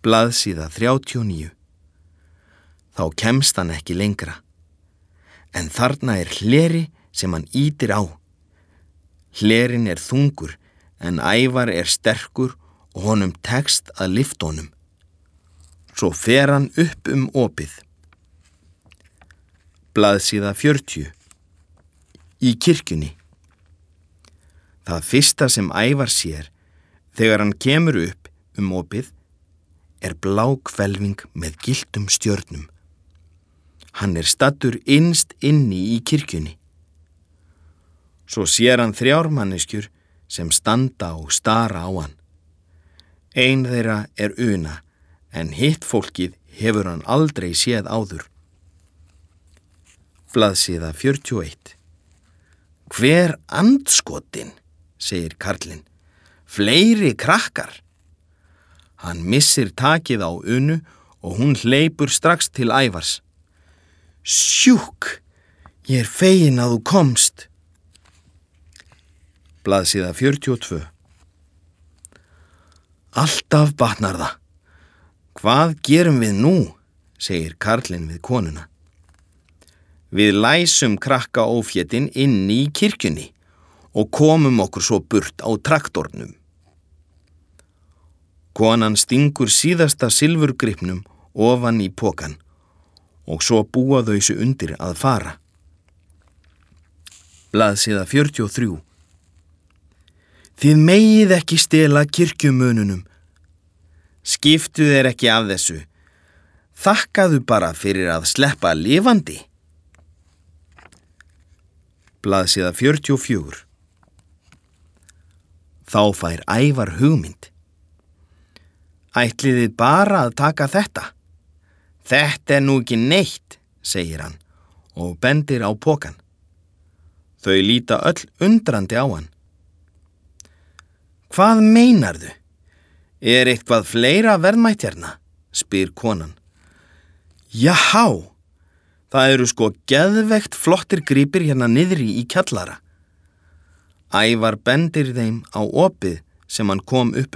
Blaðsíða 39. Þá kemst hann ekki lengra. En þarna hleri sem hann ýtir á. Hlerin þungur, en Ævar sterkur og honum tekst að lyfta honum. Svo fer hann upp opið. Blaðsíða 40. Í kirkjunni. Það fyrsta sem Ævar sér þegar hann kemur upp opið blá hvelfing með gylltum stjörnum. Hann staddur innst inni í kirkjunni. Svo sér hann 3 manneskjur sem standa og stara á hann. Ein þeirra Una, en hitt fólkið hefur hann aldrei séð áður. Blaðsíða 41. Hver andskotin, segir karlinn. Fleiri krakkar. Hann missir takið á Unu og hún hleypur strax til Ævars. Sjúk, ég fegin að þú komst. Blaðsíða 42. Alltaf batnar það. Hvað gerum við nú, segir karlinn við konuna. Við læsum krakka ófétin inni í kirkjunni og komum okkur svo burt á traktornum. Konan stingur síðasta silfurgripnum ofan í pokan og svo búa þau sig undir að fara. Blaðsíða 43. Þið megið ekki stela kirkjumununum. Skiptu þér ekki af þessu. Þakkaðu bara fyrir að sleppa lifandi. Blaðsíða 44. Þá fær Ævar hugmynd. Ætliði bara að taka þetta? Þetta nú ekki neitt, segir hann og bendir á pokan. Þau líta öll undrandi á hann. Hvað meinarðu? Eitthvað fleira verðmætt hérna? Spyr konan. Jahá, það eru sko geðveikt flottir gripir hérna niðri í kjallara. Ævar bendir þeim á opið sem hann kom upp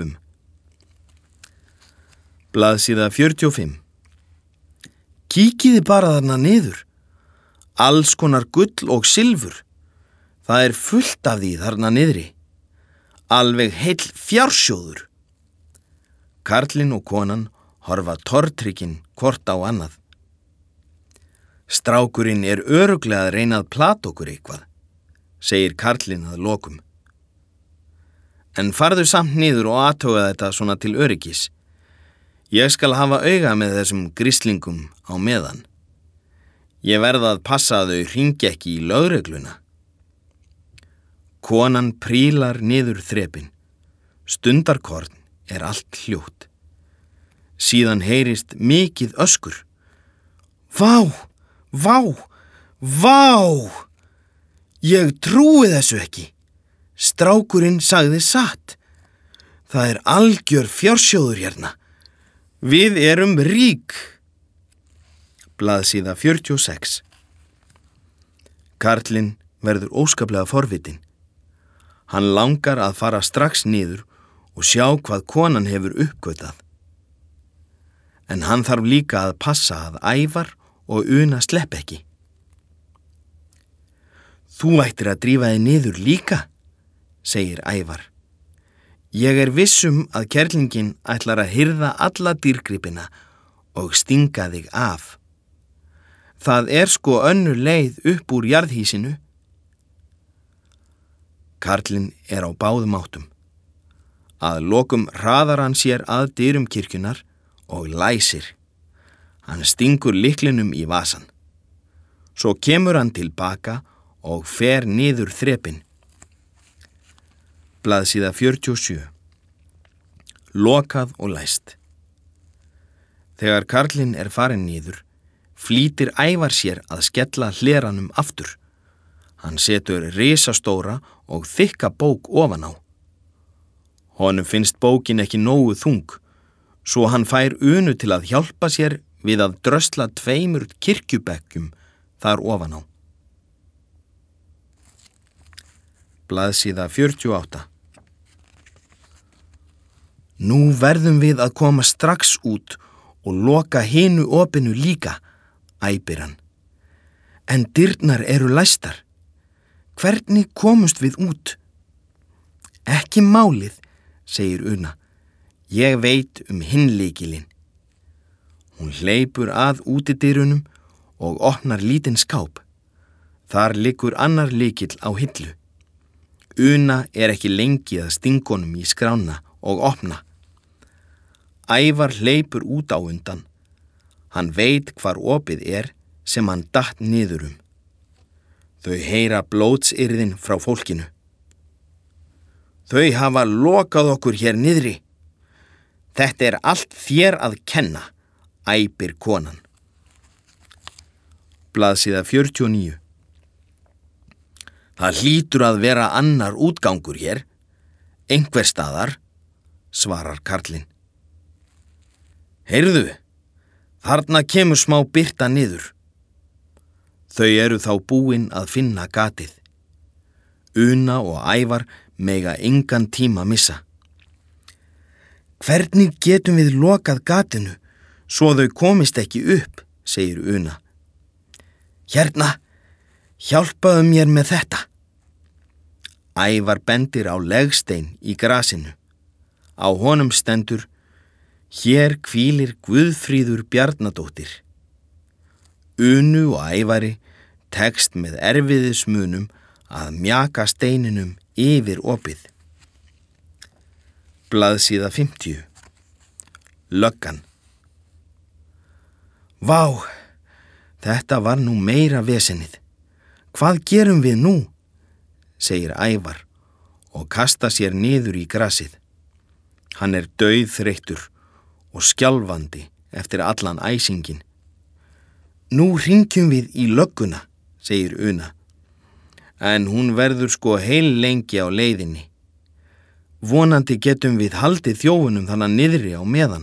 Blaðsíða 45. Kíkiði bara þarna niður. Alls konar gull og silfur. Það fullt af því þarna niðri. Alveg heill fjársjóður. Karlinn og konan horfa tortryggin hvort á annað. Strákurinn örugglega að reyna að plata okkur eitthvað, segir karlinn að lokum. En farðu samt niður og athuga þetta svona til öryggis. Ég skal hafa auga með þessum grislingum á meðan. Ég verð að passa að þau hringi ekki í lögregluna. Konan prílar niður þrepin. Stundarkorn allt hljótt. Síðan heyrist mikið öskur. Vá, vá, vá! Ég trúi þessu ekki. Strákurinn sagði satt. Það algjör fjársjóður hérna. Við erum rík. Blaðsíða 46. Karlinn verður óskaplega forvitinn. Hann langar að fara strax niður og sjá hvað konan hefur uppgötað. En hann þarf líka að passa að Ævar og Una slepp ekki. Þú ættir að drífa þig niður líka, segir Ævar. Ég viss að kerlingin ætlar að hirða alla dýrgripina og stinga þig af. Það sko önnur leið upp úr jarðhýsinu. Karlinn á báðum áttum. Að lokum hraðar hann sér að dyrum kirkjunar og læsir. Hann stingur lyklinum í vasann. Svo kemur hann tilbaka og fer niður þrepin. Blaðsíða 47. Lokað og læst. Þegar karlinn farinn niður, flýtir Ævar sér að skella hleranum aftur. Hann setur risastóra og þykka bók ofan á. Honum finnst bókin ekki nógu þung, svo hann fær Unu til að hjálpa sér við að drösla 2 kirkjubekkjum þar ofan á. Blaðsíða 48. Nú verðum við að koma strax út og loka hinu opinu líka, æpir hann. En dyrnar eru læstar. Hvernig komumst við út? Ekki málið, segir Una. Ég veit hinn lykilinn. Hún hleypur að útidyrunum og opnar lítinn skáp. Þar liggur annar lykill á hillu. Una ekki lengi að stinga honum í skrána og opna. Ævar hleypur út á undan. Hann veit hvar opið sem hann datt niður Þau heyra blótsyrðin frá fólkinu. Þau hafa lokað okkur hér niðri. Þetta allt þér að kenna, æpir konan. Blaðsíða 49. Það hlýtur að vera annar útgangur hér, einhver staðar, svarar karlinn. Heyrðu, þarna kemur smá birta niður. Þau eru þá búin að finna gatið. Una og Ævar mega engan tíma missa. Hvernig getum við lokað gatinu svo þau komist ekki upp, segir Una. Hérna, hjálpaðu mér með þetta. Ævar bendir á legstein í grasinu. Á honum stendur: Hér hvílir Guðfríður Bjarnadóttir. Unu og Ævari tekst með erfiðismunum að mjaka steininum yfir opið. Blaðsíða 50. Löggan. Vá, þetta var nú meira vesenið. Hvað gerum við nú? Segir Ævar og kasta sér niður í grasið. Hann dauðþreyttur og skjálfandi eftir allan æsingin. Nú hringjum við í lögguna, segir Una. En hún verður sko heil lengi á leiðinni. Vonandi getum við haldið þjófunum þannig niðri á meðan.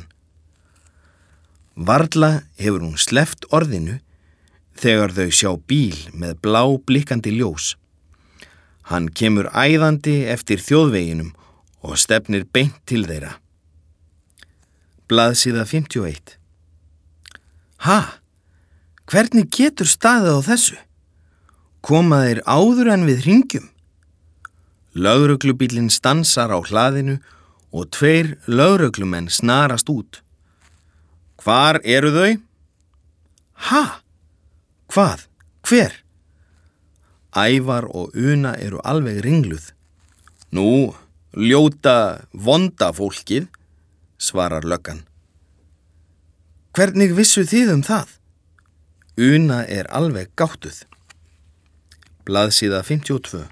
Varla hefur hún sleppt orðinu þegar þau sjá bíl með blá blikkandi ljós. Hann kemur æðandi eftir þjóðveginum og stefnir beint til þeirra. Blaðsíða 51. Ha? Hvernig getur staðið á þessu? Koma þeir áður en við hringjum? Lögreglubíllinn stansar á hlaðinu og 2 lögreglumenn snarast út. Hvar eru þau? Ha? Hvað? Hver? Ævar og Una eru alveg ringluð. Nú, ljóta, vonda fólkið, svarar löggan. Hvernig vissu þið það? Una alveg gáttuð. Blaðsíða 52.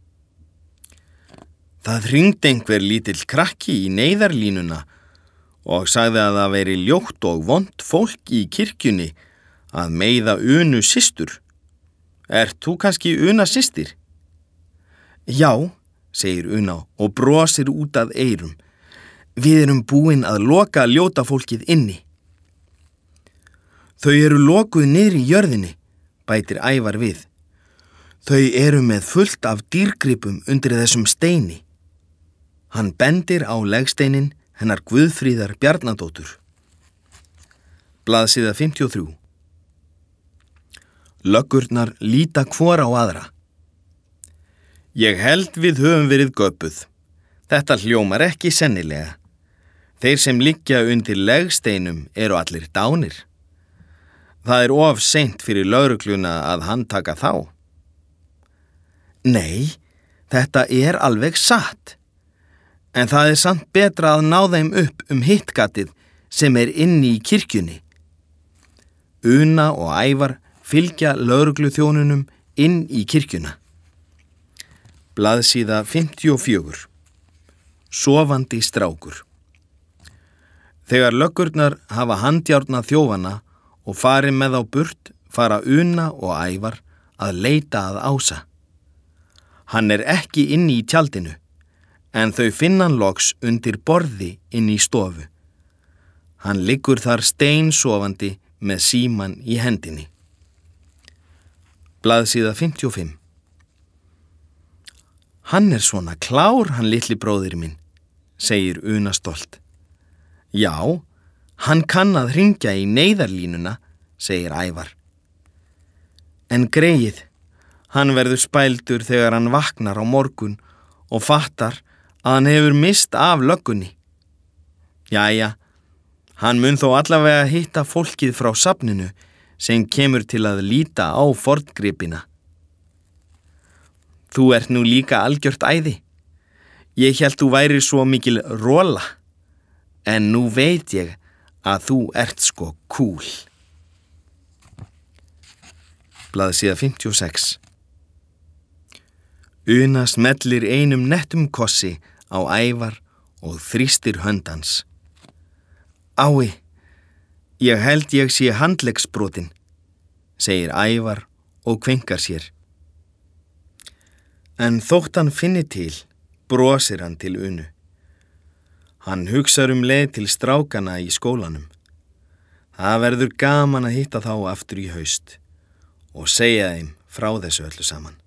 Það hringdi einhver lítill krakki í neyðarlínuna og sagði að það veri ljótt og vont fólk í kirkjunni að meiða Unu systur. Ert þú kannski Una systir? Já, segir Una og brosir út að eyrum. Við erum búin að loka ljóta fólkið inni. Þau eru lokuð niður í jörðinni, bætir Ævar við. Þau eru með fullt af dýrgripum undir þessum steini. Hann bendir á legsteinin hennar Guðfríðar Bjarnadóttur. Blaðsíða 53. Löggurnar líta hvor á aðra. Ég held við höfum verið göpuð. Þetta hljómar ekki sennilega. Þeir sem liggja undir legsteinum eru allir dánir. Það of seint fyrir lögregluna að handtaka þá. Nei, þetta alveg satt. En það samt betra að ná þeim upp hitt gatið sem inni í kirkjunni. Una og Ævar fylgja lögregluþjónunum inn í kirkjuna. Blaðsíða 54. Sofandi strákur. Þegar löggurnar hafa handjárnað þjófana og farið með á burt fara Una og Ævar að leita að Ása. Hann ekki inni í tjaldinu, en þau finna hann loks undir borði inni í stofu. Hann liggur þar steinsofandi með símann í hendinni. Blaðsíða 55. Hann svona klár, hann litli bróðir minn, segir Una stolt. Já, hann kann að hringja í neyðarlínuna, segir Ævar. En greyið, hann verður spældur þegar hann vaknar á morgun og fattar að hann hefur misst af löggunni. Jæja, hann mun þó allavega hitta fólkið frá safninu sem kemur til að líta á forngripina. Þú ert nú líka algjört æði. Ég hélt þú værir svo mikil rola, en nú veit ég að þú ert sko kúl. Blaðsíða 56. Una smellir einum nettum kossi á Ævar og þrýstir hönd hans. Ái, ég held ég sé handleggsbrotin, segir Ævar og kveinkar sér. En þótt hann finni til, brosir hann til Unu. Hann hugsar leið til strákana í skólanum. Það verður gaman að hitta þá aftur í haust og segja þeim frá þessu öllu saman.